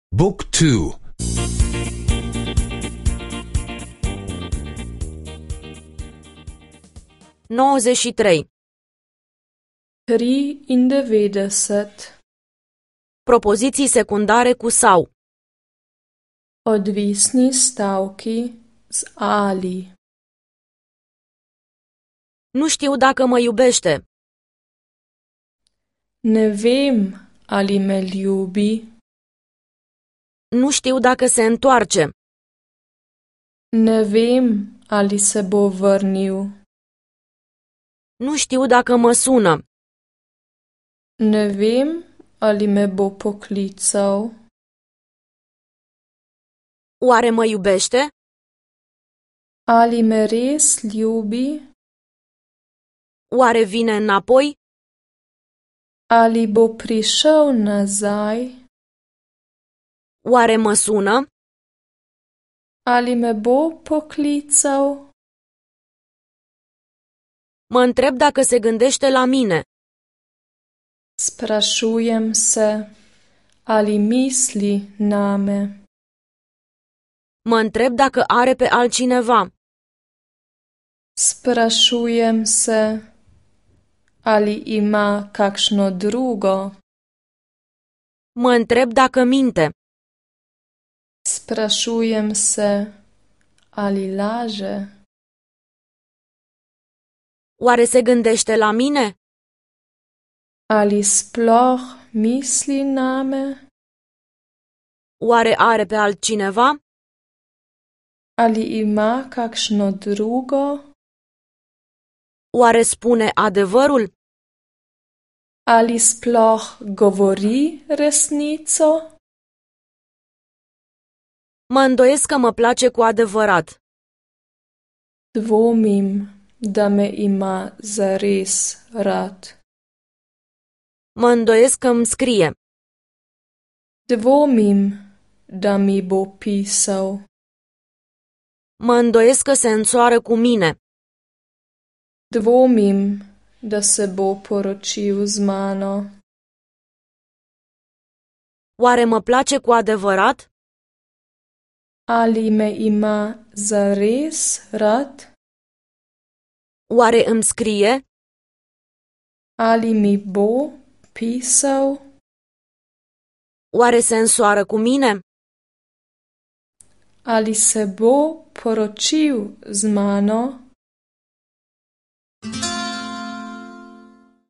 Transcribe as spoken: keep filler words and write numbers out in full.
Book two. nouăzeci și trei. triindevetdeset. Propoziții secundare cu sau. Odvisni stavki z ali. Nu știu dacă mă iubește. Ne vem, ali me ljubi. Nu știu dacă se întoarce. Ne vem, ali se bo vrnil. Nu știu dacă mă sună. Ne vem, ali me bo poklical. Oare mă iubește? Ali me res ljubi? Oare vine înapoi? Ali bo prišel nazaj? Oare mă sună? Ali me bo poklical? Mă întreb dacă se gândește la mine. Sprašujem se, ali misli name. Mă întreb dacă are pe altcineva. Sprašujem se, ali ima kakšno drugo. Mă întreb dacă minte. Sprašujem se, ali laže. Oare se gândește la mine? Ali sploh misli name? Oare are pe altcineva? Ali ima kakšno drugo? Oare spune adevărul? Ali sploh govori resnico? Mă îndoiesc că mă place cu adevărat. Dvomim, da me ima zares rad. Mă îndoiesc că îmi scrie. Dvomim, da mi bo pisal. Mă îndoiesc că se însoară cu mine. Dvomim, da se bo poročil z mano. Oare mă place cu adevărat? Ali me ima zares rad? Oare îmi scrie? Ali mi bo pisal? Oare se însoară cu mine? Ali se bo poročil z mano?